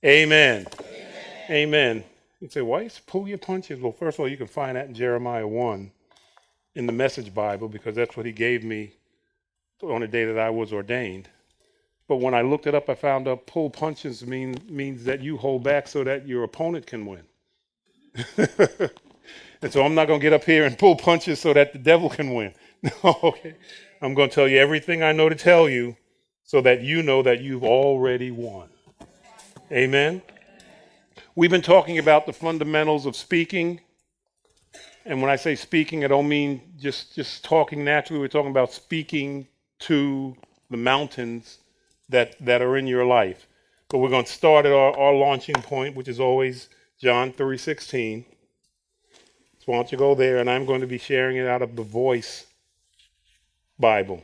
Amen. Amen. You say, why you pull your punches? Well, first of all, you can find that in Jeremiah 1 in the Message Bible because that's what he gave me on the day that I was ordained. But when I looked it up, I found out pull punches means that you hold back so that your opponent can win. And so I'm not going to get up here and pull punches so that the devil can win. Okay. I'm going to tell you everything I know to tell you so that you know that you've already won. Amen. We've been talking about the fundamentals of speaking. And when I say speaking, I don't mean just talking naturally. We're talking about speaking to the mountains that are in your life. But we're going to start at our launching point, which is always John 3:16. So why don't you go there, and I'm going to be sharing it out of the Voice Bible.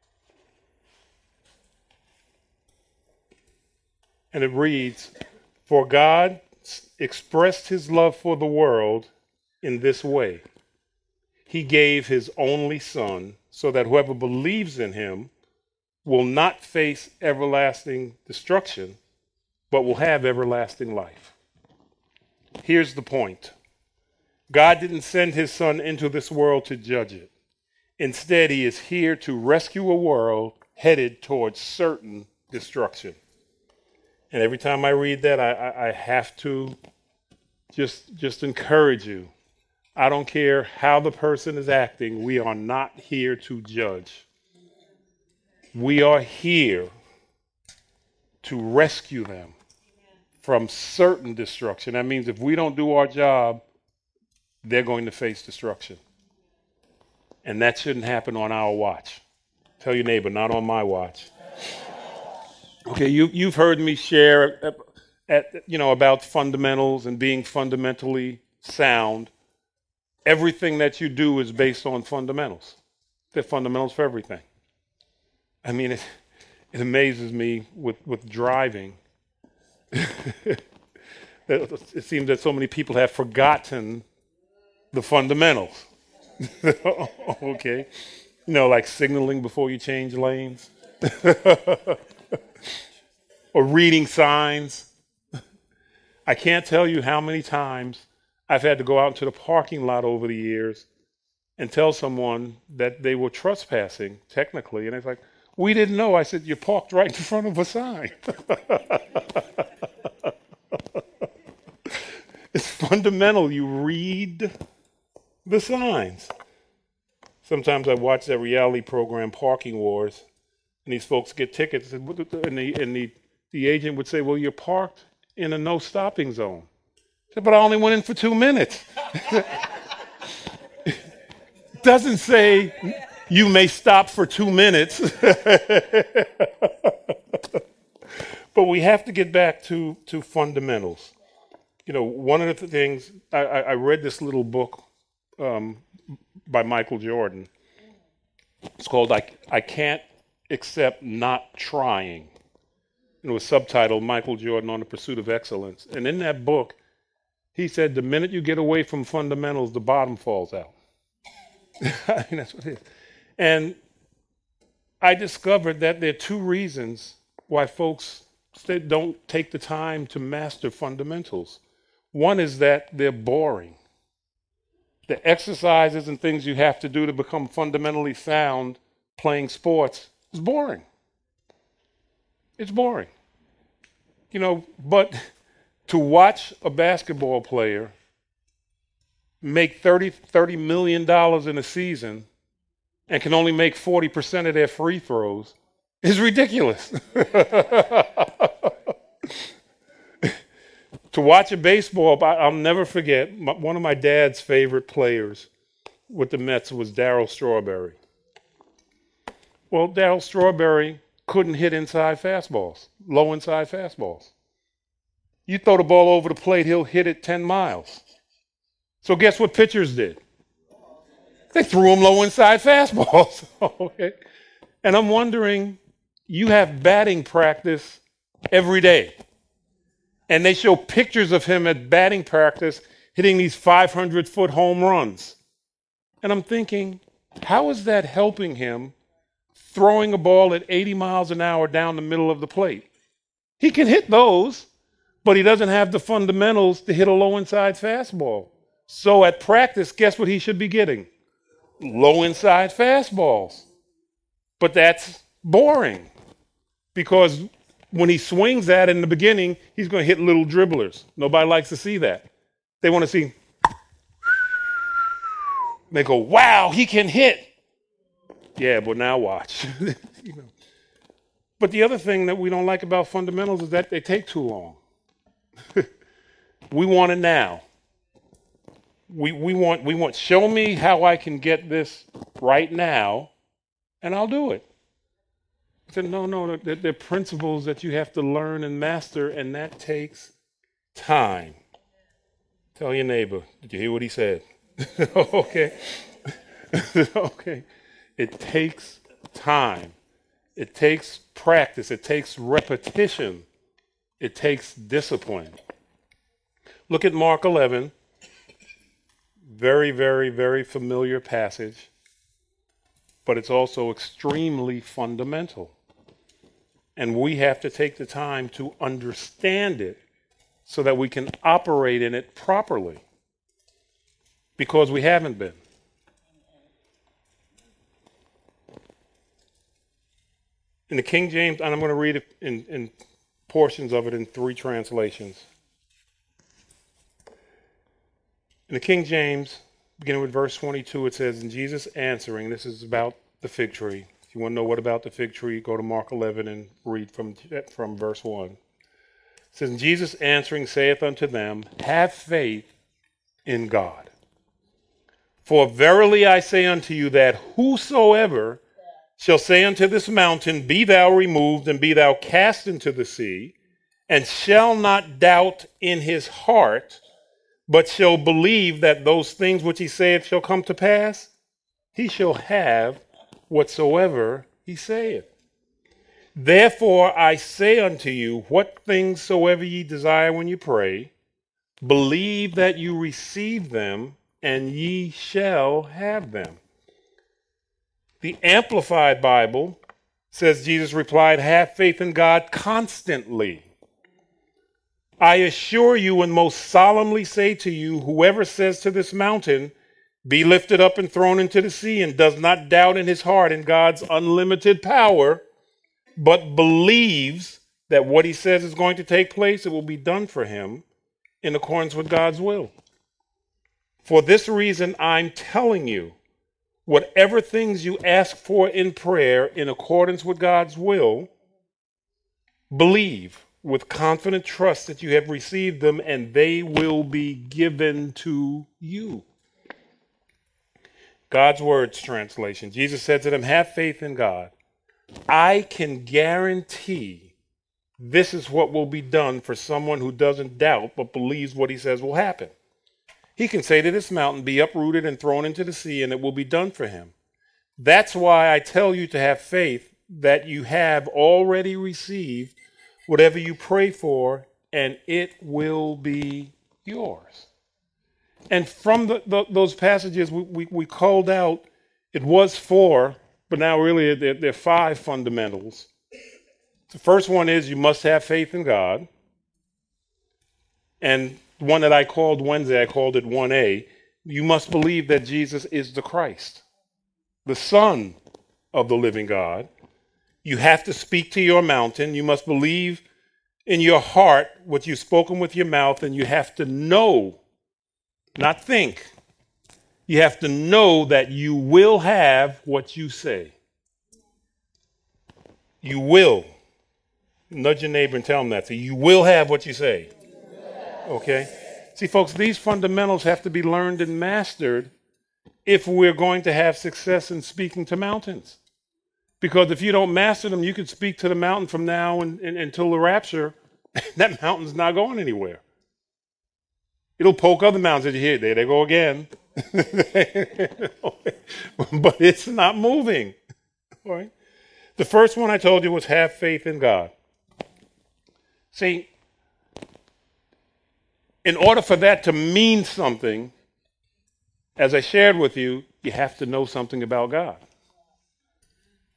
And it reads, "For God expressed his love for the world in this way. He gave his only Son so that whoever believes in him will not face everlasting destruction, but will have everlasting life." Here's the point. God didn't send his Son into this world to judge it. Instead, he is here to rescue a world headed towards certain destruction. And every time I read that, I have to just encourage you. I don't care how the person is acting. We are not here to judge. We are here to rescue them from certain destruction. That means if we don't do our job, they're going to face destruction. And that shouldn't happen on our watch. Tell your neighbor, not on my watch. Okay, you've heard me share about fundamentals and being fundamentally sound. Everything that you do is based on fundamentals. They're fundamentals for everything. I mean, it amazes me with driving. It seems that so many people have forgotten the fundamentals. Okay. Like signaling before you change lanes. Or reading signs. I can't tell you how many times I've had to go out into the parking lot over the years and tell someone that they were trespassing, technically. And it's like, we didn't know. I said, you parked right in front of a sign. It's fundamental. You read the signs. Sometimes I watch that reality program, Parking Wars, and these folks get tickets, and the agent would say, well, you're parked in a no stopping zone. I said, but I only went in for 2 minutes. Doesn't say you may stop for 2 minutes. But we have to get back to fundamentals. One of the things, I read this little book by Michael Jordan. It's called I Can't Accept Not Trying. It was subtitled Michael Jordan on the Pursuit of Excellence. And in that book, he said, the minute you get away from fundamentals, the bottom falls out. I mean, that's what it is. And I discovered that there are two reasons why folks don't take the time to master fundamentals. One is that they're boring. The exercises and things you have to do to become fundamentally sound playing sports is boring. It's boring. But to watch a basketball player make $30 million in a season and can only make 40% of their free throws is ridiculous. To watch a baseball, I'll never forget, one of my dad's favorite players with the Mets was Darryl Strawberry. Well, Darryl Strawberry couldn't hit inside fastballs, low inside fastballs. You throw the ball over the plate, he'll hit it 10 miles. So guess what pitchers did? They threw him low inside fastballs. Okay. And I'm wondering, you have batting practice every day. And they show pictures of him at batting practice hitting these 500-foot home runs. And I'm thinking, how is that helping him throwing a ball at 80 miles an hour down the middle of the plate? He can hit those, but he doesn't have the fundamentals to hit a low inside fastball. So at practice, guess what he should be getting? Low inside fastballs. But that's boring because when he swings that in the beginning, he's going to hit little dribblers. Nobody likes to see that. They want to see, they go, wow, he can hit. Yeah, but now watch. You know. But the other thing that we don't like about fundamentals is that they take too long. We want it now. We want, show me how I can get this right now, and I'll do it. I said, no, they're principles that you have to learn and master, and that takes time. Tell your neighbor, did you hear what he said? Okay. Okay. It takes time. It takes practice. It takes repetition. It takes discipline. Look at Mark 11. Very, very, very familiar passage, but it's also extremely fundamental. And we have to take the time to understand it so that we can operate in it properly, because we haven't been. In the King James, and I'm going to read it in portions of it in 3 translations. In the King James, beginning with verse 22, it says, and Jesus answering, this is about the fig tree. If you want to know what about the fig tree, go to Mark 11 and read from verse 1. It says, and Jesus answering saith unto them, have faith in God. For verily I say unto you that whosoever shall say unto this mountain, be thou removed and be thou cast into the sea, and shall not doubt in his heart, but shall believe that those things which he saith shall come to pass, he shall have whatsoever he saith. Therefore I say unto you, what things soever ye desire when you pray, believe that you receive them, and ye shall have them. The Amplified Bible says Jesus replied, have faith in God constantly. I assure you and most solemnly say to you, whoever says to this mountain, be lifted up and thrown into the sea, and does not doubt in his heart in God's unlimited power, but believes that what he says is going to take place, it will be done for him in accordance with God's will. For this reason, I'm telling you, whatever things you ask for in prayer in accordance with God's will, believe with confident trust that you have received them, and they will be given to you. God's Words translation. Jesus said to them, have faith in God. I can guarantee this is what will be done for someone who doesn't doubt but believes what he says will happen. He can say to this mountain, be uprooted and thrown into the sea, and it will be done for him. That's why I tell you to have faith that you have already received whatever you pray for, and it will be yours. And from those passages, we called out, it was 4, but now really there are 5 fundamentals. The first one is you must have faith in God. And the one that I called Wednesday, I called it 1A. You must believe that Jesus is the Christ, the Son of the living God. You have to speak to your mountain. You must believe in your heart what you've spoken with your mouth, and you have to know, not think. You have to know that you will have what you say. You will. Nudge your neighbor and tell them that. So you will have what you say. Okay? See, folks, these fundamentals have to be learned and mastered if we're going to have success in speaking to mountains. Because if you don't master them, you could speak to the mountain from now until the rapture. That mountain's not going anywhere. It'll poke other mountains that you hear. There they go again. But it's not moving. All right? The first one I told you was have faith in God. See, in order for that to mean something, as I shared with you, you have to know something about God.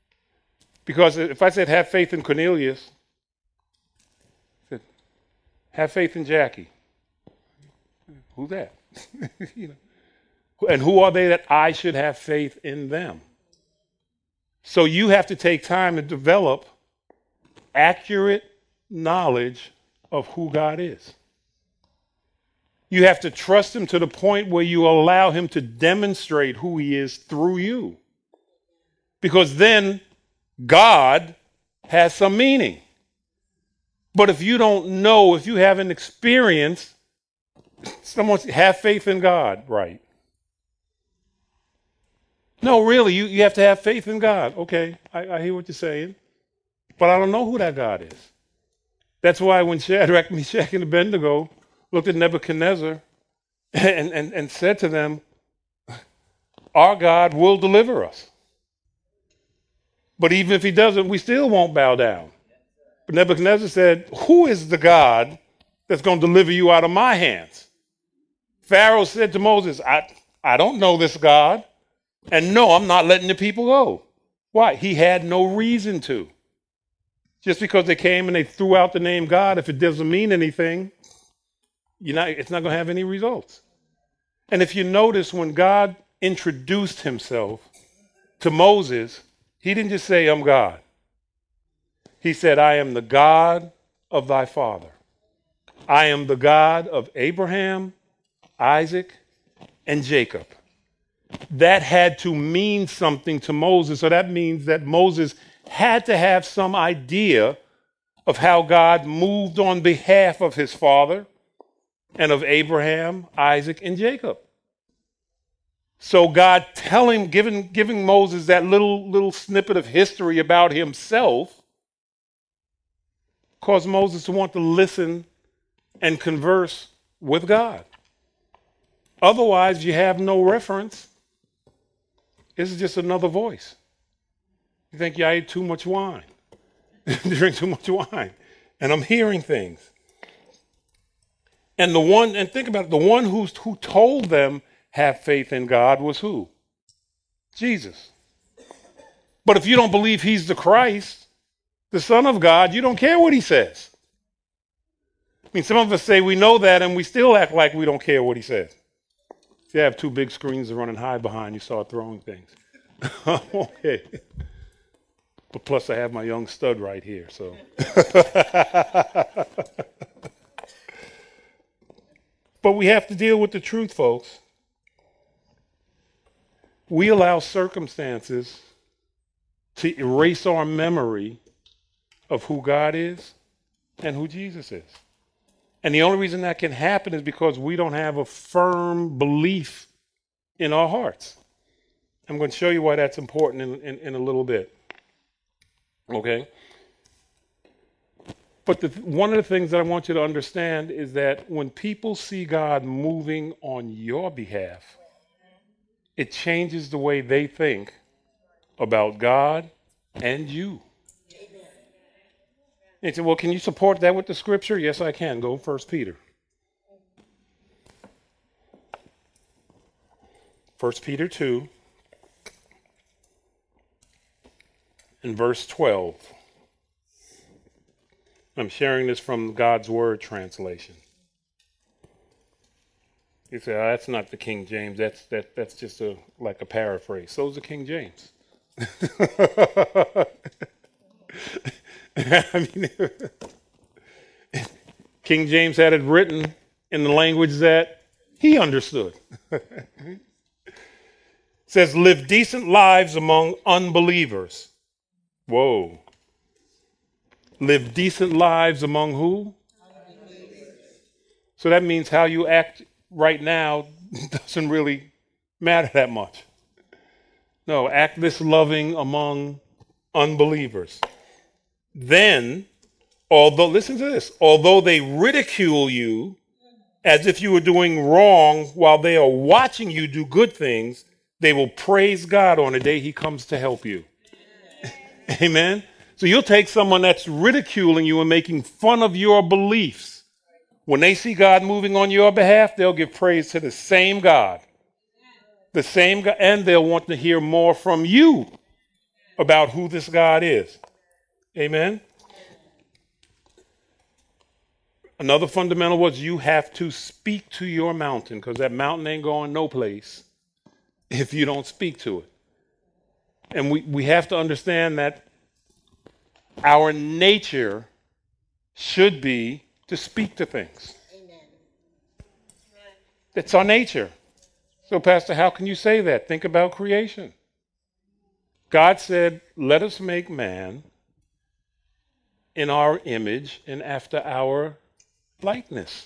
Because if I said have faith in Cornelius, Have faith in Jackie. Who's that? You know. And who are they that I should have faith in them? So you have to take time to develop accurate knowledge of who God is. You have to trust him to the point where you allow him to demonstrate who he is through you. Because then God has some meaning. But if you don't know, if you haven't experienced, someone have faith in God, right? No, really, you have to have faith in God. Okay, I hear what you're saying. But I don't know who that God is. That's why when Shadrach, Meshach, and Abednego looked at Nebuchadnezzar and said to them, our God will deliver us. But even if he doesn't, we still won't bow down. But Nebuchadnezzar said, who is the God that's going to deliver you out of my hands? Pharaoh said to Moses, I don't know this God. And no, I'm not letting the people go. Why? He had no reason to. Just because they came and they threw out the name God, if it doesn't mean anything, it's not going to have any results. And if you notice, when God introduced himself to Moses, he didn't just say, I'm God. He said, I am the God of thy father. I am the God of Abraham, Isaac, and Jacob. That had to mean something to Moses. So that means that Moses had to have some idea of how God moved on behalf of his father and of Abraham, Isaac, and Jacob. So God giving Moses that little snippet of history about himself caused Moses to want to listen and converse with God. Otherwise, you have no reference. This is just another voice. You think, I ate too much wine, drink too much wine, and I'm hearing things. And think about it, the one who told them have faith in God was who? Jesus. But if you don't believe he's the Christ, the Son of God, you don't care what he says. I mean, some of us say we know that and we still act like we don't care what he says. If you have two big screens running high behind you, start throwing things. Okay. But plus I have my young stud right here, so. But we have to deal with the truth, folks. We allow circumstances to erase our memory of who God is and who Jesus is. And the only reason that can happen is because we don't have a firm belief in our hearts. I'm going to show you why that's important in a little bit. Okay? But one of the things that I want you to understand is that when people see God moving on your behalf, it changes the way they think about God and you. And you say, well, can you support that with the scripture? Yes, I can. Go 1 Peter. 1 Peter 2 and verse 12. I'm sharing this from God's Word translation. You say, oh, that's not the King James. That's just like a paraphrase. So is the King James. I mean, King James had it written in the language that he understood. It says, live decent lives among unbelievers. Whoa. Live decent lives among who? Unbelievers. So that means how you act right now doesn't really matter that much. No, act this loving among unbelievers. Then, listen to this, although they ridicule you as if you were doing wrong while they are watching you do good things, they will praise God on the day he comes to help you. Amen? So you'll take someone that's ridiculing you and making fun of your beliefs. When they see God moving on your behalf, they'll give praise to the same God. The same God, and they'll want to hear more from you about who this God is. Amen? Another fundamental was you have to speak to your mountain, because that mountain ain't going no place if you don't speak to it. And we have to understand that our nature should be to speak to things. Amen. It's our nature. So, Pastor, how can you say that? Think about creation. God said, let us make man in our image and after our likeness.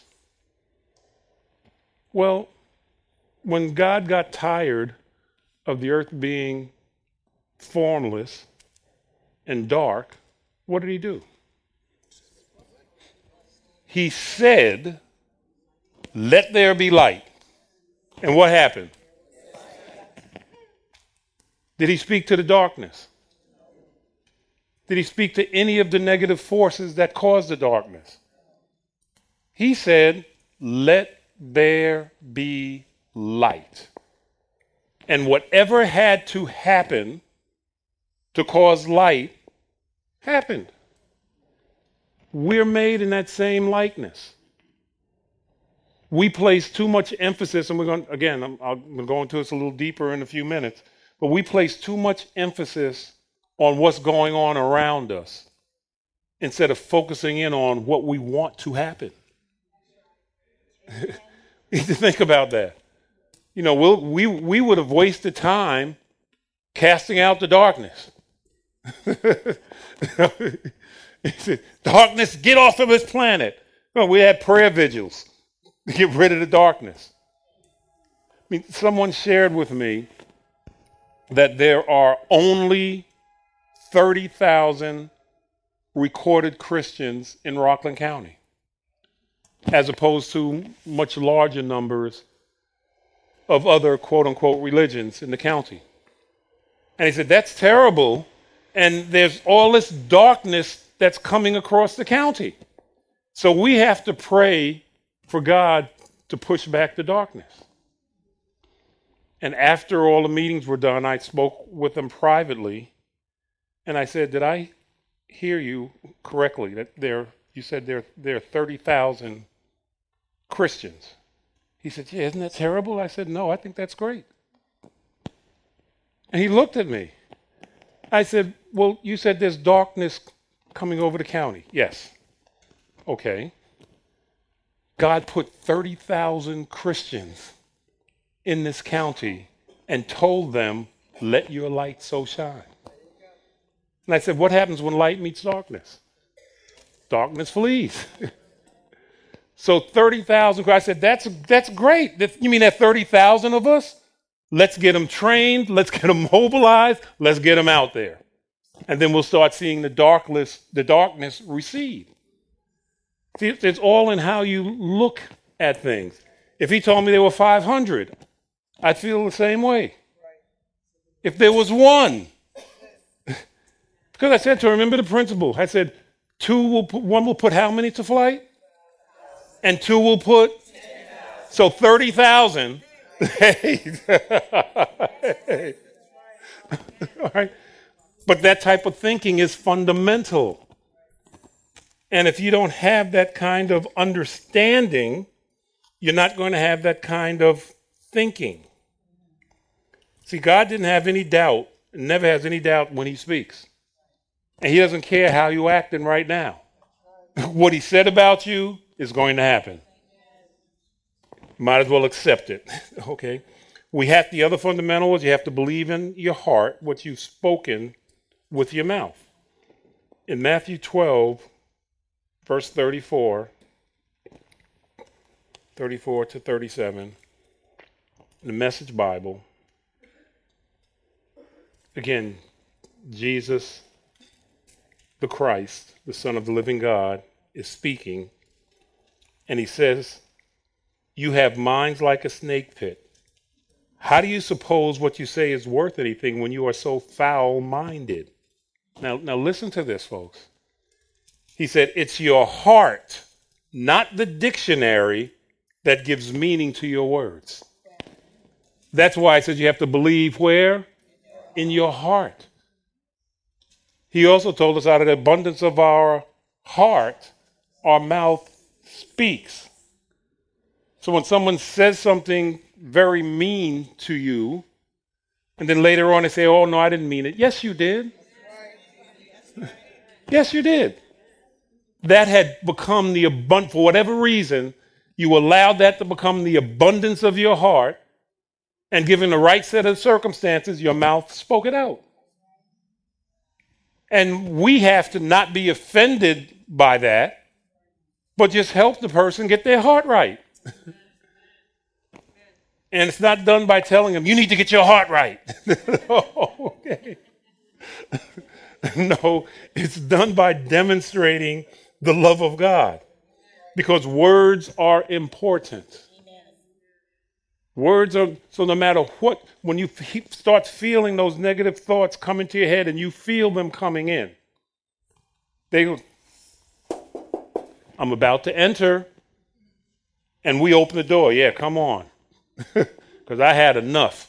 Well, when God got tired of the earth being formless and dark, what did he do? He said, let there be light. And what happened? Did he speak to the darkness? Did he speak to any of the negative forces that caused the darkness? He said, let there be light. And whatever had to happen to cause light happened. We're made in that same likeness. We place too much emphasis, and we're going, again, I'm going to go into this a little deeper in a few minutes, but we place too much emphasis on what's going on around us instead of focusing in on what we want to happen. You need to think about that. You know, we would have wasted time casting out the darkness. He said, darkness, get off of this planet. Well, we had prayer vigils to get rid of the darkness. I mean, someone shared with me that there are only 30,000 recorded Christians in Rockland County, as opposed to much larger numbers of other quote-unquote religions in the county. And he said, that's terrible, and there's all this darkness that's coming across the county. So we have to pray for God to push back the darkness. And after all the meetings were done, I spoke with them privately, and I said, did I hear you correctly, that you said there are 30,000 Christians? He said, yeah, isn't that terrible? I said, no, I think that's great. And he looked at me. I said, well, you said there's darkness coming over the county. Yes. Okay. God put 30,000 Christians in this county and told them, let your light so shine. And I said, what happens when light meets darkness? Darkness flees. So 30,000, I said, that's great. You mean that 30,000 of us? Let's get them trained. Let's get them mobilized. Let's get them out there. And then we'll start seeing the darkness recede. See, it's all in how you look at things. If he told me there were 500, I'd feel the same way. If there was one, because I said to her, remember the principle. I said, one will put how many to flight? And two will put? So 30,000. All right. But that type of thinking is fundamental. And if you don't have that kind of understanding, you're not going to have that kind of thinking. See, God didn't have any doubt, never has any doubt when he speaks. And he doesn't care how you're acting right now. What he said about you is going to happen. Might as well accept it. Okay? The other fundamental is you have to believe in your heart what you've spoken with your mouth. In Matthew 12, verse 34 to 37, in the Message Bible, again, Jesus, the Christ, the Son of the living God, is speaking, and he says, you have minds like a snake pit. How do you suppose what you say is worth anything when you are so foul-minded? Now listen to this, folks. He said, it's your heart, not the dictionary, that gives meaning to your words. That's why I said you have to believe where? In your heart. He also told us out of the abundance of our heart, our mouth speaks. So when someone says something very mean to you, and then later on they say, oh, no, I didn't mean it. Yes, you did. Yes, you did. That had become the abundance, for whatever reason, you allowed that to become the abundance of your heart, and given the right set of circumstances, your mouth spoke it out. And we have to not be offended by that, but just help the person get their heart right. And it's not done by telling them, you need to get your heart right. Okay. No, it's done by demonstrating the love of God. Because words are important. Words are, so no matter what, when you start feeling those negative thoughts come into your head and you feel them coming in, they go, I'm about to enter, and we open the door. Yeah, come on. Because I had enough.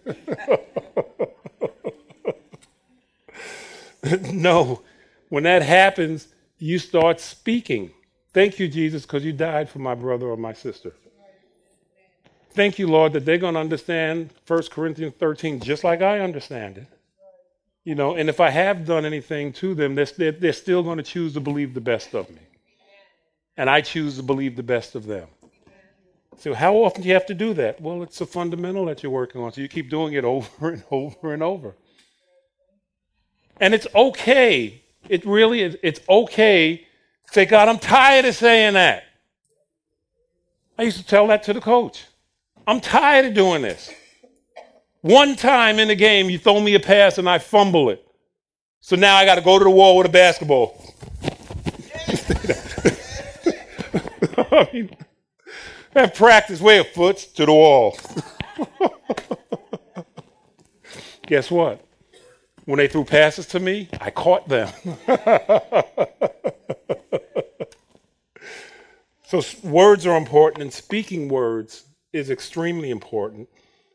No, when that happens, you start speaking. Thank you, Jesus, because you died for my brother or my sister. Thank you, Lord, that they're going to understand 1 Corinthians 13 just like I understand it. You know, and if I have done anything to them, they're still going to choose to believe the best of me. And I choose to believe the best of them. So how often do you have to do that? Well, it's a fundamental that you're working on. So you keep doing it over and over and over. And it's okay. It really is. It's okay. Say, God, I'm tired of saying that. I used to tell that to the coach. I'm tired of doing this. One time in the game, you throw me a pass and I fumble it. So now I got to go to the wall with a basketball. I mean, have practice, wear a foot to the wall. Guess what? When they threw passes to me, I caught them. So words are important, and speaking words is extremely important.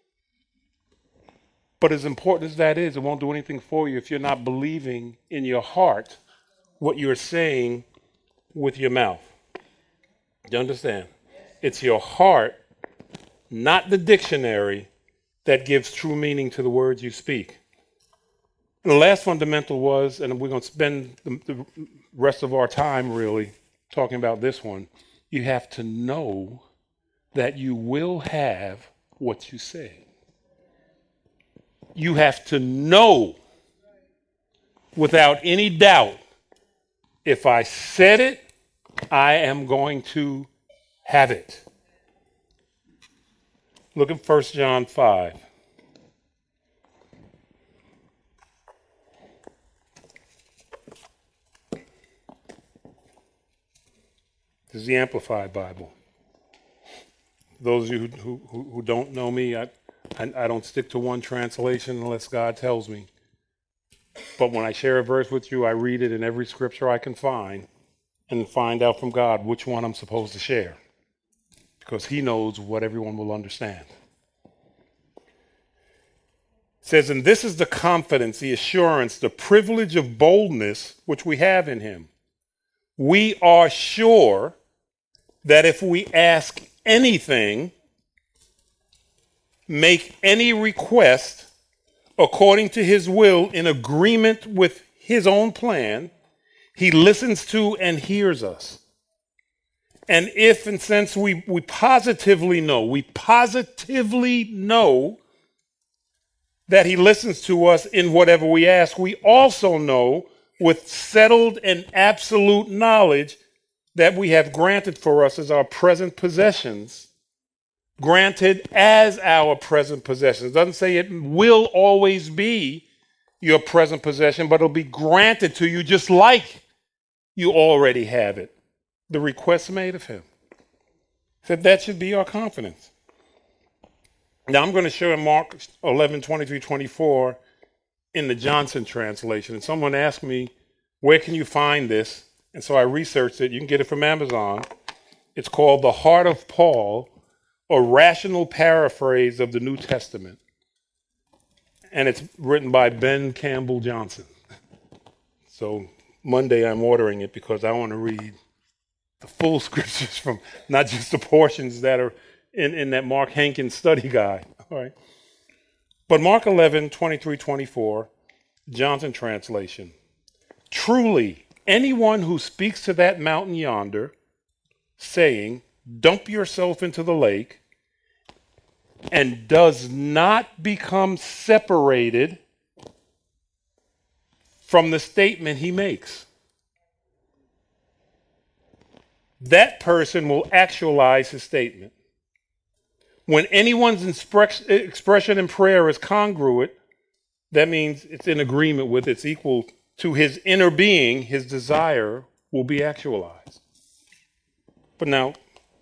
But as important as that is, it won't do anything for you if you're not believing in your heart what you're saying with your mouth. Do you understand? It's your heart, not the dictionary, that gives true meaning to the words you speak. And the last fundamental was, and we're going to spend the rest of our time really talking about this one, you have to know that you will have what you say. You have to know without any doubt, if I said it, I am going to have it. Look at 1 John 5. This is the Amplified Bible. Those of you who don't know me, I don't stick to one translation unless God tells me. But when I share a verse with you, I read it in every scripture I can find and find out from God which one I'm supposed to share. Because he knows what everyone will understand. It says, and this is the confidence, the assurance, the privilege of boldness which we have in him. We are sure that if we ask anything, make any request according to his will in agreement with his own plan, he listens to and hears us. And if and since we positively know that he listens to us in whatever we ask, we also know with settled and absolute knowledge that we have granted for us as our present possessions. Granted as our present possessions. It doesn't say it will always be your present possession, but it'll be granted to you just like you already have it. The request made of him. Said that should be our confidence. Now I'm going to show in Mark 11:23-24 in the Johnson translation. And someone asked me, where can you find this? And so I researched it. You can get it from Amazon. It's called The Heart of Paul, a rational paraphrase of the New Testament. And it's written by Ben Campbell Johnson. So Monday I'm ordering it because I want to read the full scriptures from not just the portions that are in that Mark Hankins study guide. All right. But Mark 11:23-24, Johnson translation. Truly, anyone who speaks to that mountain yonder, saying, dump yourself into the lake, and does not become separated from the statement he makes, that person will actualize his statement. When anyone's expression in prayer is congruent, that means it's in agreement with, it's equal to his inner being, his desire will be actualized. But now,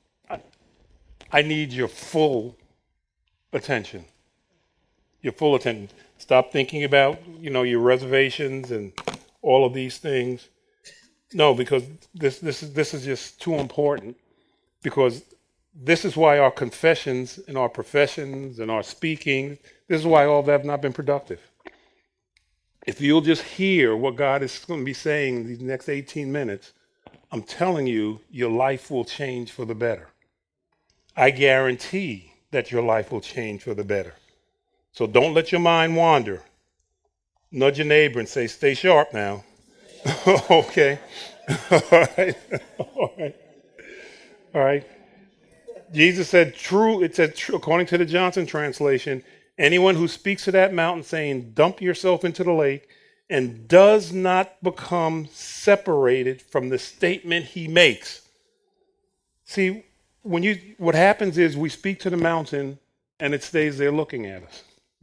I need your full attention. Your full attention. Stop thinking about, your reservations and all of these things. No, because this is just too important. Because this is why our confessions and our professions and our speaking, this is why all that have not been productive. If you'll just hear what God is going to be saying these next 18 minutes, I'm telling you, your life will change for the better. I guarantee that your life will change for the better. So don't let your mind wander. Nudge your neighbor and say, stay sharp now. Okay. All right. All right. All right. Jesus said, according to the Johnson translation, anyone who speaks to that mountain saying, dump yourself into the lake, and does not become separated from the statement he makes. See, what happens is we speak to the mountain and it stays there looking at us.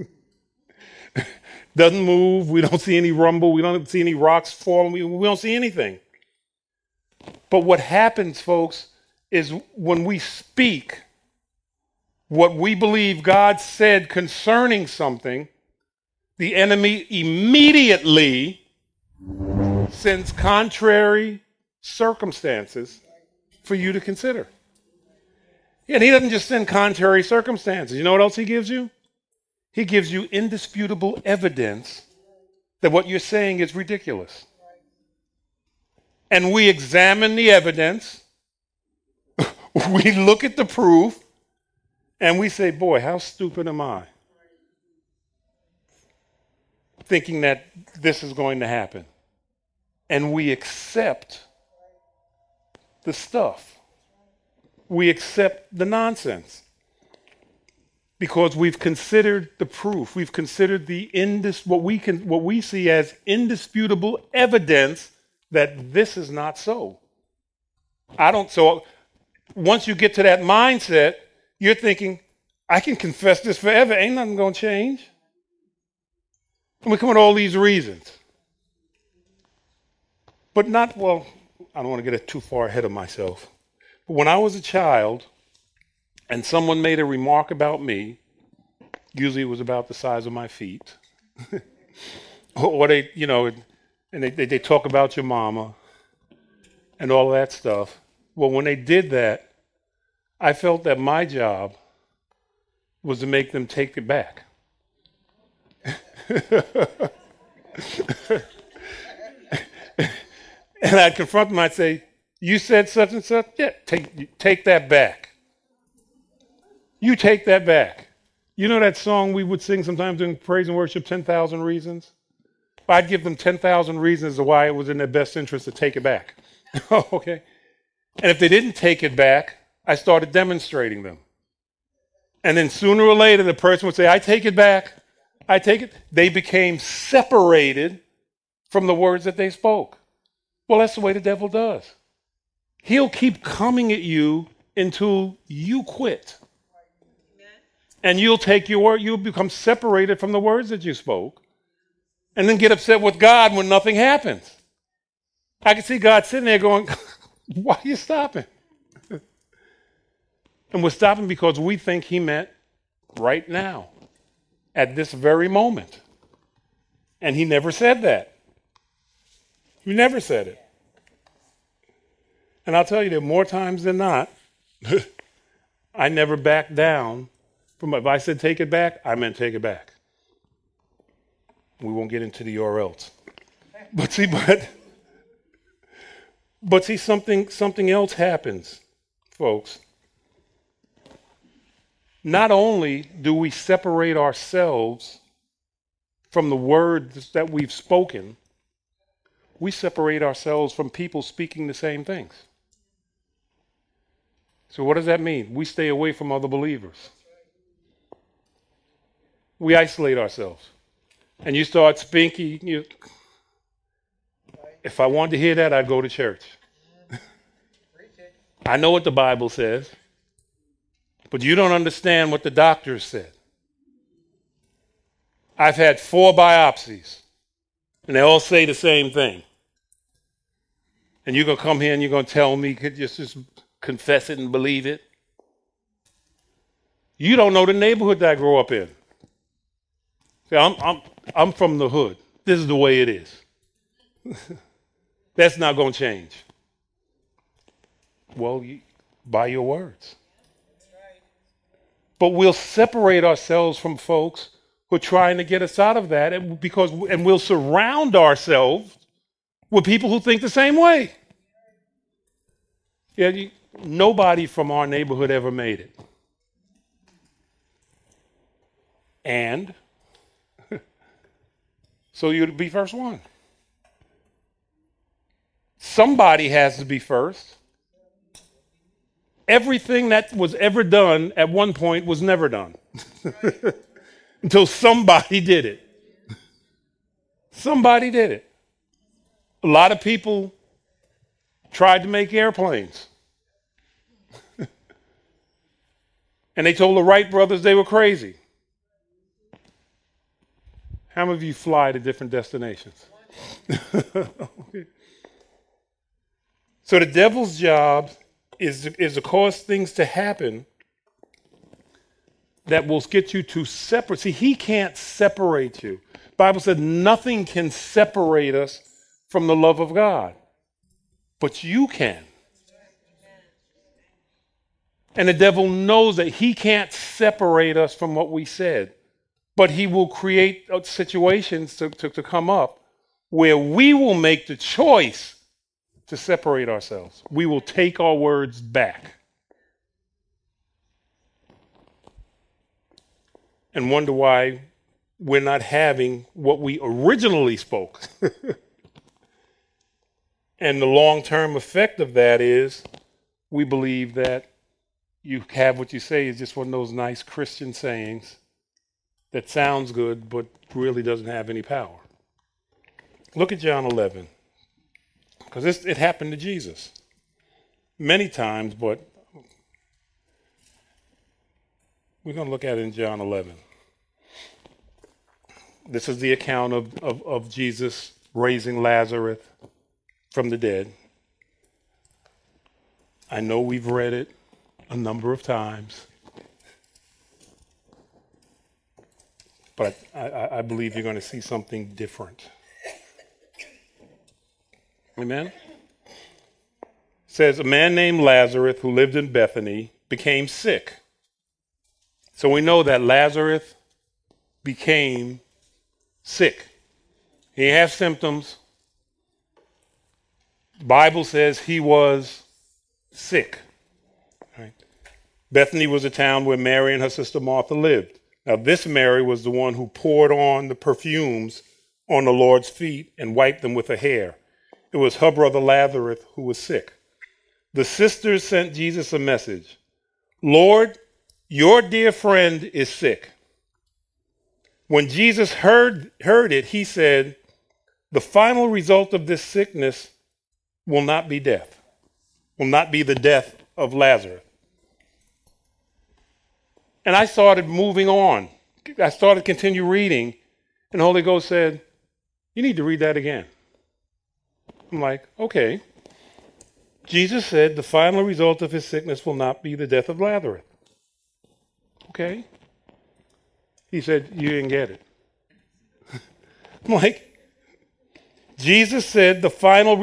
Doesn't move. We don't see any rumble. We don't see any rocks falling. We don't see anything. But what happens, folks, is when we speak what we believe God said concerning something, the enemy immediately sends contrary circumstances for you to consider. And he doesn't just send contrary circumstances. You know what else he gives you? He gives you indisputable evidence that what you're saying is ridiculous. And we examine the evidence, we look at the proof, and we say, boy, how stupid am I? Thinking that this is going to happen. And we accept the stuff. We accept the nonsense. Because we've considered the proof. We've considered what we see as indisputable evidence that this is not so. So once you get to that mindset, you're thinking, I can confess this forever. Ain't nothing going to change. And we come with all these reasons. But I don't want to get too far ahead of myself. But when I was a child and someone made a remark about me, usually it was about the size of my feet, or they talk about your mama and all that stuff. Well, when they did that, I felt that my job was to make them take it back. And I'd confront them, I'd say, you said such and such? Yeah, take that back. You take that back. You know that song we would sing sometimes during praise and worship, 10,000 Reasons? I'd give them 10,000 reasons of why it was in their best interest to take it back. Okay? And if they didn't take it back, I started demonstrating them. And then sooner or later, the person would say, I take it back. I take it. They became separated from the words that they spoke. Well, that's the way the devil does. He'll keep coming at you until you quit. And you'll take your word, you'll become separated from the words that you spoke. And then get upset with God when nothing happens. I can see God sitting there going, why are you stopping? And we're stopping because we think he meant right now, at this very moment. And he never said that. He never said it. And I'll tell you that more times than not, I never backed down from, if I said take it back, I meant take it back. We won't get into the or else. But But see, something else happens, folks. Not only do we separate ourselves from the words that we've spoken, we separate ourselves from people speaking the same things. So what does that mean? We stay away from other believers. We isolate ourselves. And you start speaking, if I wanted to hear that, I'd go to church. I know what the Bible says, but you don't understand what the doctors said. I've had 4 biopsies, and they all say the same thing. And you're going to come here and you're going to tell me, just confess it and believe it? You don't know the neighborhood that I grew up in. See, I'm from the hood. This is the way it is. That's not going to change. Well, by your words. But we'll separate ourselves from folks who are trying to get us out of that, and we'll surround ourselves with people who think the same way. Yeah, nobody from our neighborhood ever made it. And so you'd be first one. Somebody has to be first. Everything that was ever done at one point was never done. Until somebody did it. Somebody did it. A lot of people tried to make airplanes. And they told the Wright brothers they were crazy. How many of you fly to different destinations? Okay. So the devil's job is to cause things to happen that will get you to separate. See, he can't separate you. The Bible said nothing can separate us from the love of God. But you can. And the devil knows that he can't separate us from what we said. But he will create situations to come up where we will make the choice to separate ourselves. We will take our words back and wonder why we're not having what we originally spoke. And the long-term effect of that is we believe that you have what you say is just one of those nice Christian sayings that sounds good but really doesn't have any power. Look at John 11. Because it happened to Jesus many times, but we're going to look at it in John 11. This is the account of Jesus raising Lazarus from the dead. I know we've read it a number of times, but I believe you're going to see something different. Amen? It says, a man named Lazarus who lived in Bethany became sick. So we know that Lazarus became sick. He had symptoms. The Bible says he was sick. Right? Bethany was a town where Mary and her sister Martha lived. Now this Mary was the one who poured on the perfumes on the Lord's feet and wiped them with her hair. It was her brother Lazarus who was sick. The sisters sent Jesus a message. Lord, your dear friend is sick. When Jesus heard it, he said, the final result of this sickness will not be death, will not be the death of Lazarus. And I started moving on. I started to continue reading, and the Holy Ghost said, you need to read that again. I'm like, okay. Jesus said the final result of his sickness will not be the death of Lazarus. Okay. He said, you didn't get it. I'm like, Jesus said the final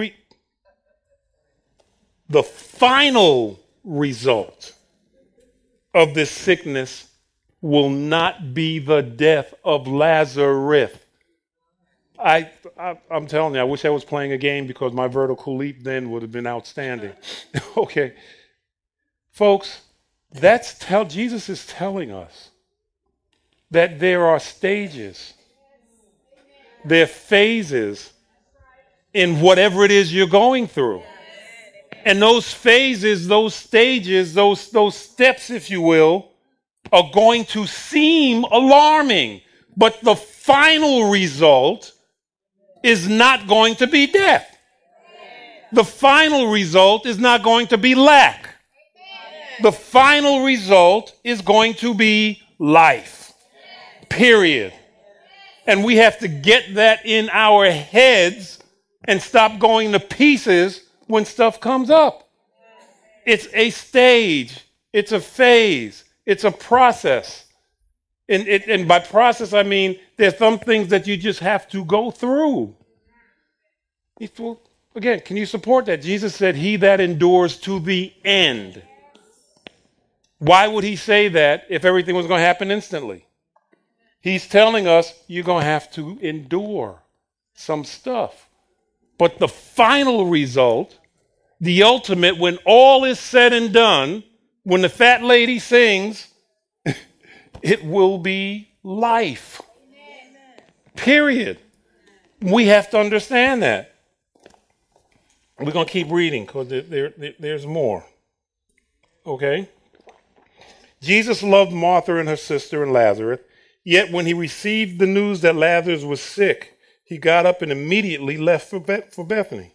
result of this sickness will not be the death of Lazarus. I'm telling you, I wish I was playing a game because my vertical leap then would have been outstanding. Okay. Folks, Jesus is telling us that there are stages, there are phases in whatever it is you're going through. And those phases, those stages, those steps, if you will, are going to seem alarming. But the final result is not going to be death. The final result is not going to be lack. The final result is going to be life. Period. And we have to get that in our heads and stop going to pieces when stuff comes up. It's a stage. It's a phase. It's a process. And by process, I mean there's some things that you just have to go through. Well, again, can you support that? Jesus said, he that endures to the end. Why would he say that if everything was going to happen instantly? He's telling us you're going to have to endure some stuff. But the final result, the ultimate, when all is said and done, when the fat lady sings, it will be life. Period. We have to understand that. We're going to keep reading because there's more. Okay? Jesus loved Martha and her sister and Lazarus, yet when he received the news that Lazarus was sick, he got up and immediately left for Bethany.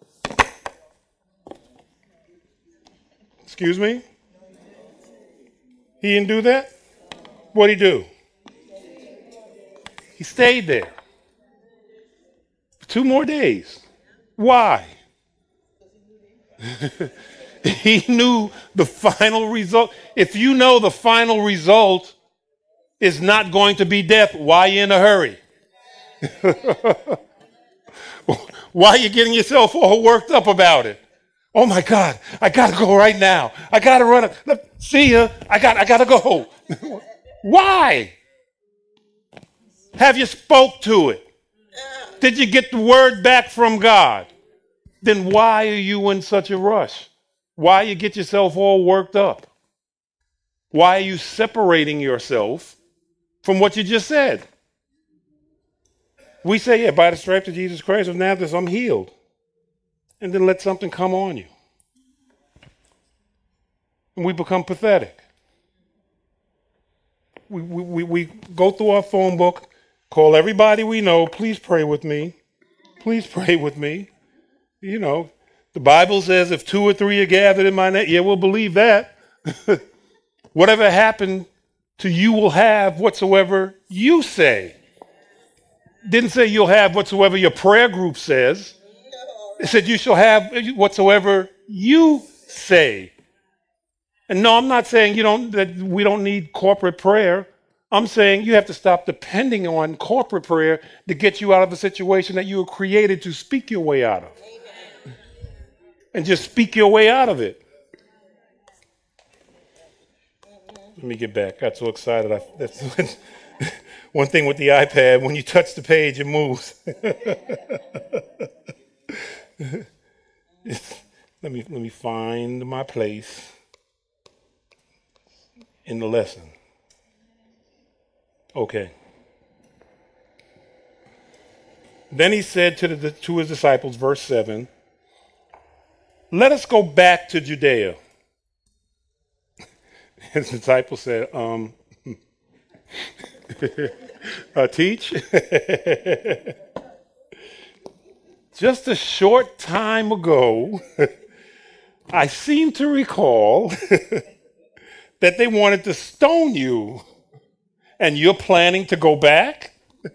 Excuse me? He didn't do that? What'd he do? He stayed there for 2 more days. Why? He knew the final result. If you know the final result is not going to be death, why are you in a hurry? Why are you getting yourself all worked up about it? Oh my God, I got to go right now. I got to run. See ya. I got to go. Why? Have you spoke to it? Did you get the word back from God? Then why are you in such a rush? Why you get yourself all worked up? Why are you separating yourself from what you just said? We say, yeah, by the stripes of Jesus Christ of Nazareth, I'm healed. And then let something come on you. And we become pathetic. We go through our phone book, call everybody we know, please pray with me. Please pray with me. You know, the Bible says if 2 or 3 are gathered in my name, yeah, we'll believe that. Whatever happened to you will have whatsoever you say. Didn't say you'll have whatsoever your prayer group says. It said you shall have whatsoever you say. And no, I'm not saying that we don't need corporate prayer. I'm saying you have to stop depending on corporate prayer to get you out of a situation that you were created to speak your way out of. Amen. And just speak your way out of it. Let me get back. Got so excited. That's one thing with the iPad. When you touch the page, it moves. Let me find my place in the lesson. Okay. Then he said to his disciples, verse 7, let us go back to Judea. His disciples said, teach? Just a short time ago, I seem to recall that they wanted to stone you, and you're planning to go back?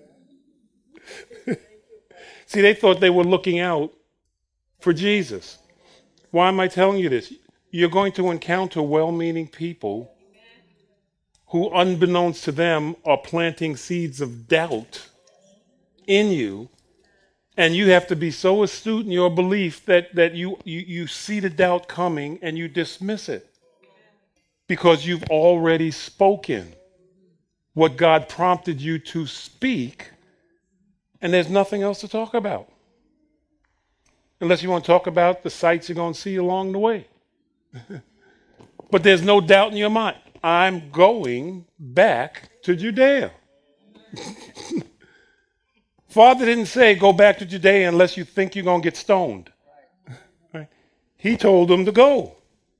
See, they thought they were looking out for Jesus. Why am I telling you this? You're going to encounter well-meaning people who, unbeknownst to them, are planting seeds of doubt in you. And you have to be so astute in your belief that you see the doubt coming and you dismiss it. Because you've already spoken what God prompted you to speak, and there's nothing else to talk about. Unless you want to talk about the sights you're going to see along the way. But there's no doubt in your mind, I'm going back to Judea. Father didn't say, go back to Judea unless you think you're going to get stoned. Right? He told them to go.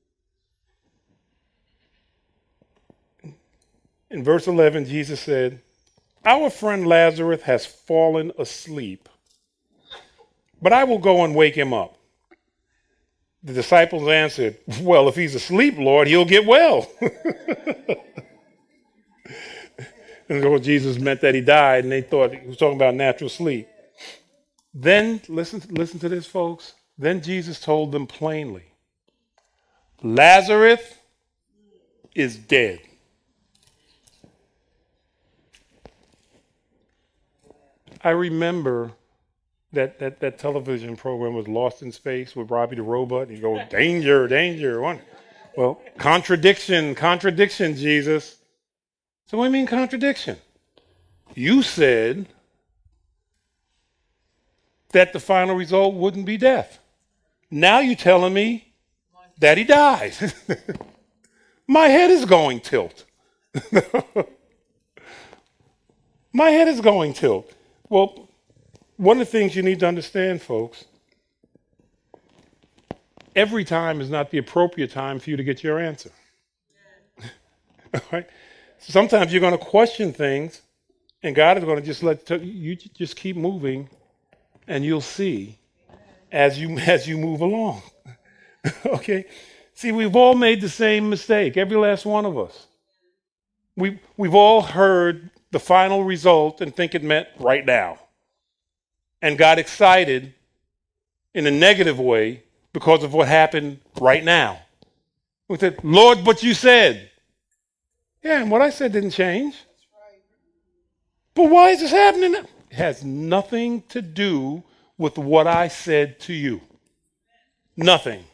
In verse 11, Jesus said, our friend Lazarus has fallen asleep, but I will go and wake him up. The disciples answered, well, if he's asleep, Lord, he'll get well. And so Jesus meant that he died, and they thought he was talking about natural sleep. Then, listen to this, folks. Then Jesus told them plainly, Lazarus is dead. I remember that television program was Lost in Space with Robbie the Robot. You go, danger, danger. Well, contradiction, Jesus. So what do you mean contradiction? You said that the final result wouldn't be death. Now you're telling me that he died. My head is going tilt. My head is going tilt. Well, one of the things you need to understand, folks, every time is not the appropriate time for you to get your answer. All right? Sometimes you're going to question things, and God is going to just let you just keep moving, and you'll see as you move along. Okay? See, we've all made the same mistake, every last one of us. We've all heard the final result and think it meant right now, and got excited in a negative way because of what happened right now. We said, Lord, but you said. Yeah, and what I said didn't change. That's right. But why is this happening now? It has nothing to do with what I said to you. Nothing.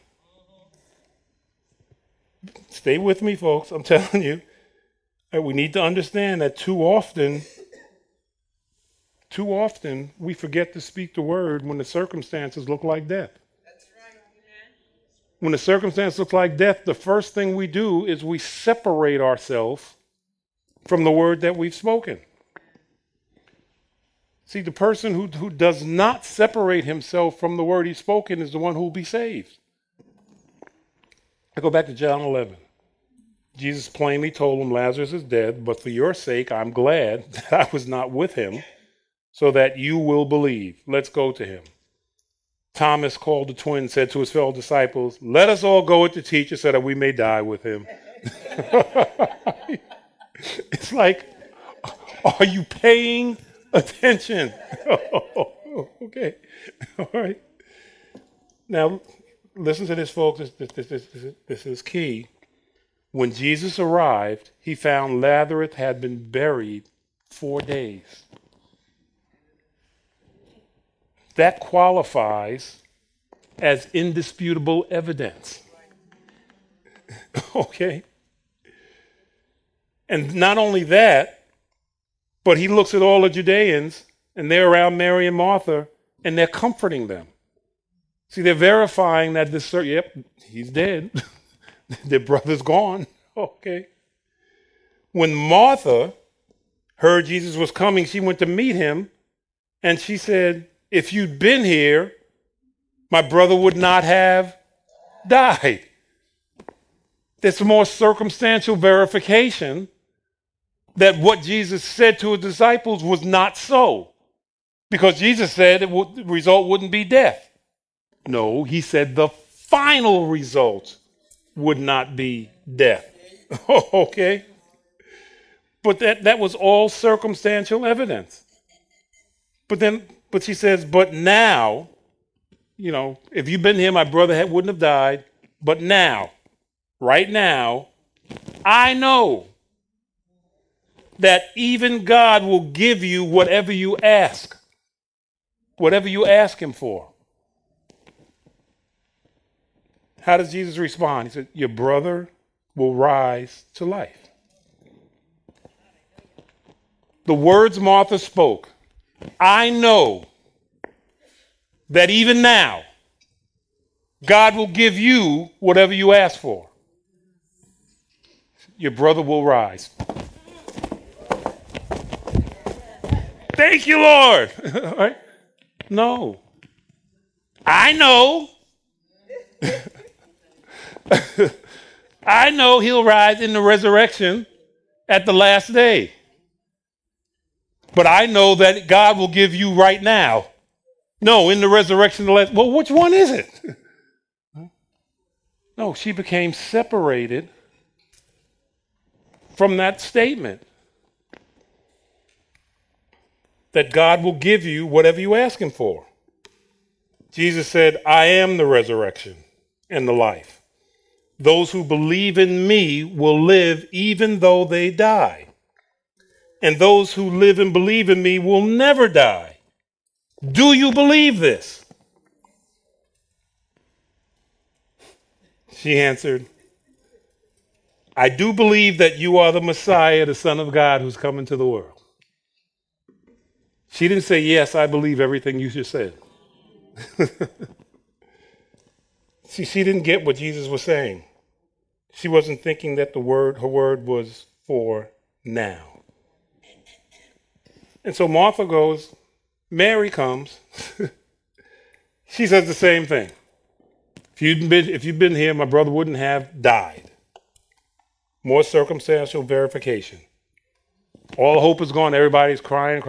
Stay with me, folks. I'm telling you. We need to understand that too often we forget to speak the word when the circumstances look like death. That's right. When the circumstances look like death, the first thing we do is we separate ourselves from the word that we've spoken. See, the person who does not separate himself from the word he's spoken is the one who will be saved. I go back to John 11. Jesus plainly told him, Lazarus is dead, but for your sake, I'm glad that I was not with him, so that you will believe. Let's go to him. Thomas, called the twin, said to his fellow disciples, let us all go with the teacher so that we may die with him. It's like, are you paying attention? Okay. All right. Now, listen to this, folks. This is key. When Jesus arrived, he found Lazarus had been buried 4 days. That qualifies as indisputable evidence. Okay? And not only that, but he looks at all the Judeans, and they're around Mary and Martha, and they're comforting them. See, they're verifying that yep, he's dead. Their brother's gone. Okay. When Martha heard Jesus was coming, she went to meet him, and she said, if you'd been here, my brother would not have died. There's more circumstantial verification that what Jesus said to his disciples was not so. Because Jesus said the result wouldn't be death. No, he said the final result would not be death. Okay? But that was all circumstantial evidence. But she says, but now, if you'd been here, my brother wouldn't have died. But now, right now, I know that even God will give you whatever you ask him for. How does Jesus respond? He said, your brother will rise to life. The words Martha spoke, I know that even now, God will give you whatever you ask for. Your brother will rise. Thank you, Lord. All right? No. I know. I know he'll rise in the resurrection at the last day. But I know that God will give you right now. No, in the resurrection, well, which one is it? No, she became separated from that statement that God will give you whatever you ask him for. Jesus said, I am the resurrection and the life. Those who believe in me will live even though they die. And those who live and believe in me will never die. Do you believe this? She answered, I do believe that you are the Messiah, the Son of God who's come into the world. She didn't say, yes, I believe everything you just said. See, she didn't get what Jesus was saying. She wasn't thinking that her word was for now. And so Martha goes, Mary comes. She says the same thing. If you'd been here, my brother wouldn't have died. More circumstantial verification. All hope is gone. Everybody's crying.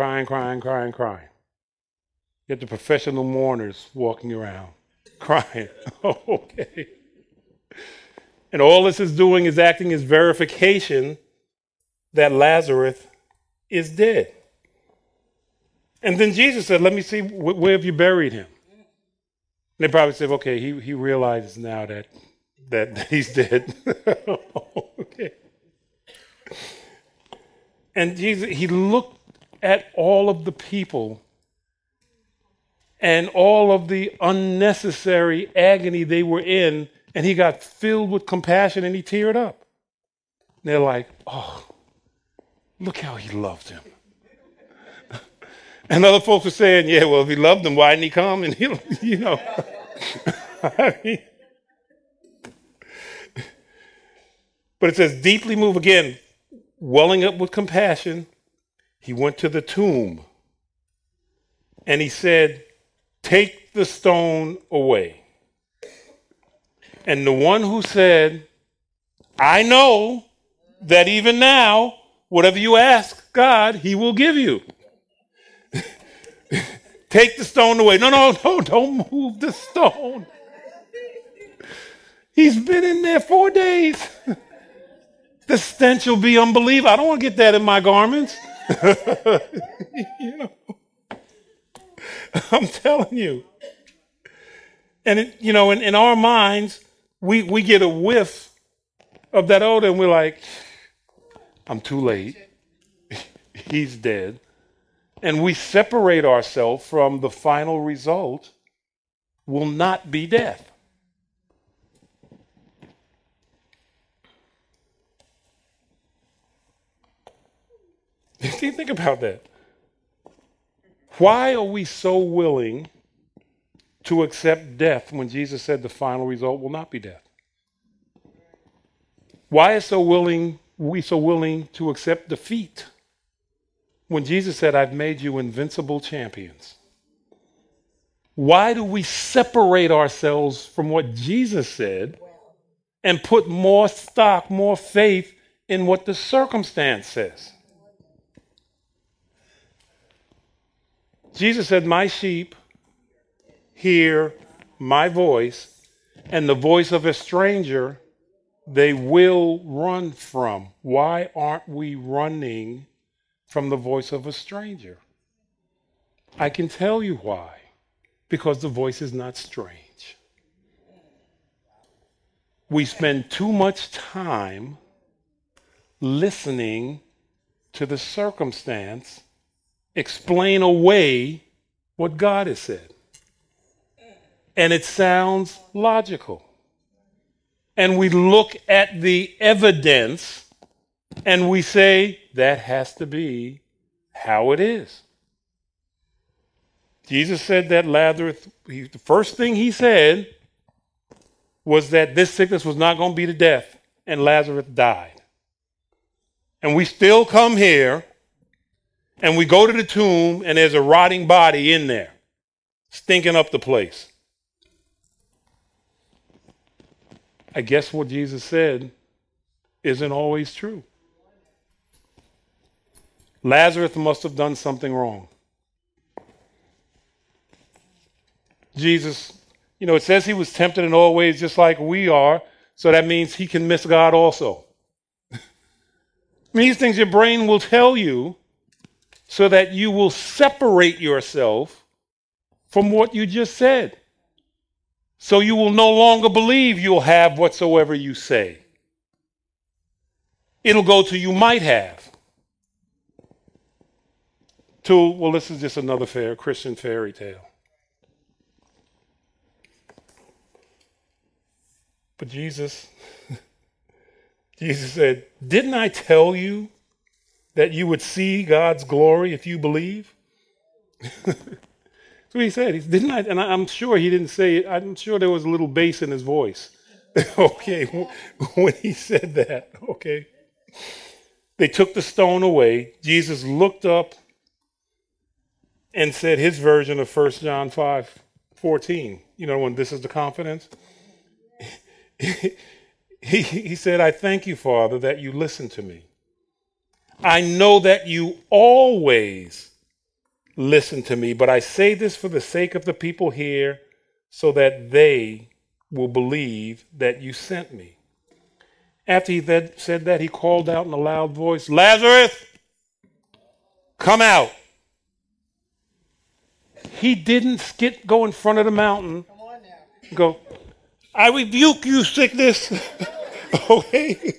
Get the professional mourners walking around, crying. Okay. And all this is doing is acting as verification that Lazarus is dead. And then Jesus said, let me see, where have you buried him? And they probably said, okay, he realizes now that he's dead. Okay. And Jesus, he looked at all of the people and all of the unnecessary agony they were in, and he got filled with compassion and he teared up. And they're like, oh, look how he loved him. And other folks were saying, yeah, well, if he loved him, why didn't he come? And I mean, but it says, deeply moved again, welling up with compassion, he went to the tomb and he said, take the stone away. And the one who said, I know that even now, whatever you ask God, he will give you. Take the stone away. No, don't move the stone. He's been in there 4 days. The stench will be unbelievable. I don't want to get that in my garments. I'm telling you. And in our minds, we get a whiff of that odor and we're like, I'm too late. He's dead. And we separate ourselves from the final result will not be death. Think about that. Why are we so willing to accept death when Jesus said the final result will not be death? Why are we so willing to accept defeat when Jesus said, I've made you invincible champions? Why do we separate ourselves from what Jesus said and put more stock, more faith in what the circumstance says? Jesus said, my sheep hear my voice, and the voice of a stranger they will run from. Why aren't we running from the voice of a stranger? I can tell you why. Because the voice is not strange. We spend too much time listening to the circumstance explain away what God has said. And it sounds logical. And we look at the evidence and we say, that has to be how it is. Jesus said that Lazarus, the first thing he said was that this sickness was not going to be to death, and Lazarus died. And we still come here, and we go to the tomb, and there's a rotting body in there, stinking up the place. I guess what Jesus said isn't always true. Lazarus must have done something wrong. Jesus, it says he was tempted in all ways just like we are, so that means he can miss God also. These things your brain will tell you so that you will separate yourself from what you just said. So you will no longer believe you'll have whatsoever you say. It'll go to you might have. To, well, this is just another Christian fairy tale. But Jesus said, didn't I tell you that you would see God's glory if you believe? That's what he said. Didn't I? And I'm sure he didn't say it. I'm sure there was a little bass in his voice. Okay, when he said that, okay. They took the stone away. Jesus looked up and said his version of 1 John 5:14. When this is the confidence. He said, I thank you, Father, that you listen to me. I know that you always listen to me, but I say this for the sake of the people here so that they will believe that you sent me. After he said that, he called out in a loud voice, Lazarus, come out. He didn't go in front of the mountain and go, I rebuke you, sickness. Okay?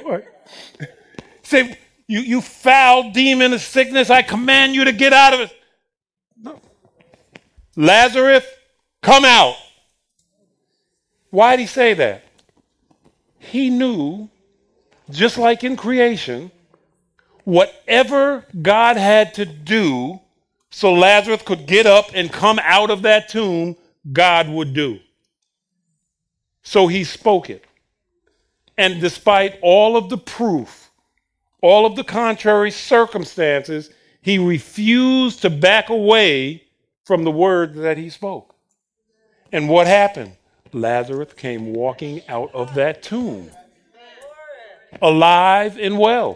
Say, you foul demon of sickness, I command you to get out of it. No. Lazarus, come out. Why did he say that? He knew, just like in creation, whatever God had to do so Lazarus could get up and come out of that tomb, God would do. So he spoke it. And despite all of the proof, all of the contrary circumstances, he refused to back away from the word that he spoke. And what happened? Lazarus came walking out of that tomb, alive and well.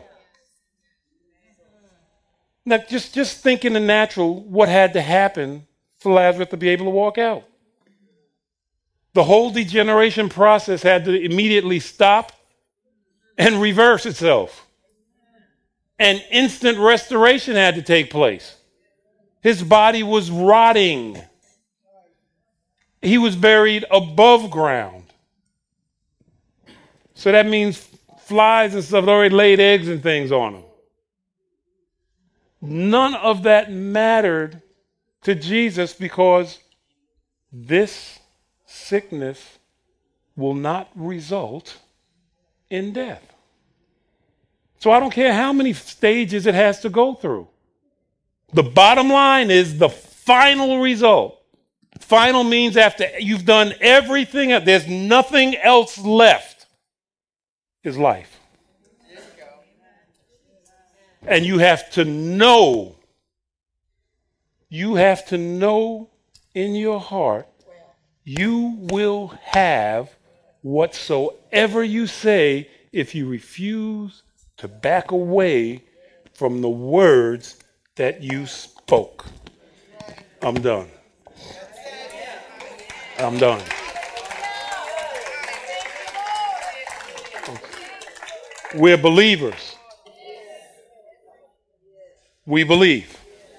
Now, just think in the natural what had to happen for Lazarus to be able to walk out. The whole degeneration process had to immediately stop and reverse itself. And instant restoration had to take place. His body was rotting. He was buried above ground. So that means flies and stuff had already laid eggs and things on him. None of that mattered to Jesus because this sickness will not result in death. So I don't care how many stages it has to go through. The bottom line is the final result. Final means after you've done everything, there's nothing else left, is life. And you have to know in your heart, you will have whatsoever you say if you refuse to back away from the words that you spoke. I'm done. I'm done. We're believers. We believe.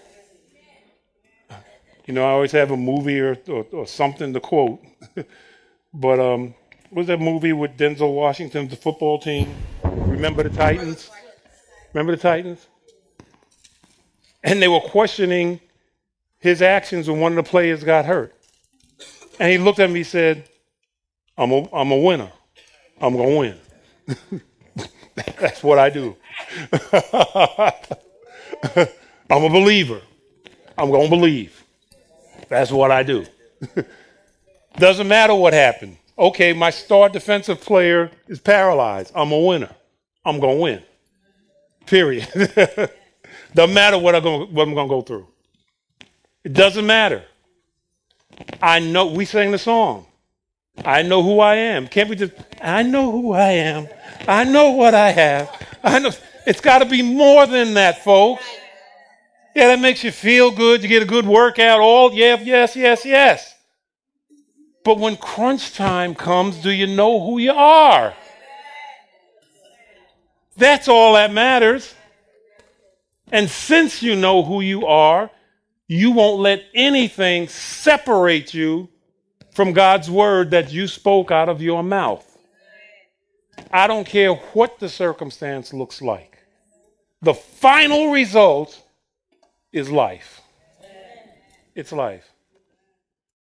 I always have a movie or something to quote. But what was that movie with Denzel Washington, the football team? Remember the Titans? Remember the Titans? And they were questioning his actions when one of the players got hurt. And he looked at me and said, I'm a winner. I'm going to win. That's what I do. I'm a believer. I'm going to believe. That's what I do. Doesn't matter what happened. Okay, my star defensive player is paralyzed. I'm a winner. I'm going to win. Period. Doesn't matter what I'm going to go through. It doesn't matter. I know, we sang the song. I know who I am. Can't we just, I know who I am. I know what I have. I know. It's got to be more than that, folks. Yeah, that makes you feel good. You get a good workout. Yes. But when crunch time comes, do you know who you are? That's all that matters. And since you know who you are, you won't let anything separate you from God's word that you spoke out of your mouth. I don't care what the circumstance looks like. The final result is life. It's life.